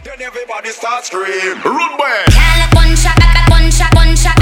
then everybody start scream. Rude boy. Girl, punch, punch, punch.